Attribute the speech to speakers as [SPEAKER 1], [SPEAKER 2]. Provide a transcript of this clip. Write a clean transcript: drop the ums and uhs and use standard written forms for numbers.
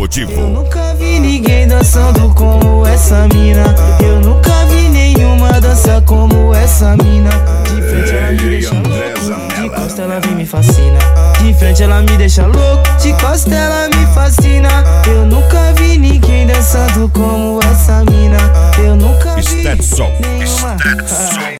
[SPEAKER 1] motivo.
[SPEAKER 2] Eu nunca vi ninguém dançando como essa mina. Eu nunca vi nenhuma dança como essa mina. De frente ela me deixa louco, de costa ela vem me fascina. De frente ela me deixa louco, de costa ela me fascina. Eu nunca vi ninguém dançando como essa mina. Eu nunca vi
[SPEAKER 1] Stetson.
[SPEAKER 2] nenhuma.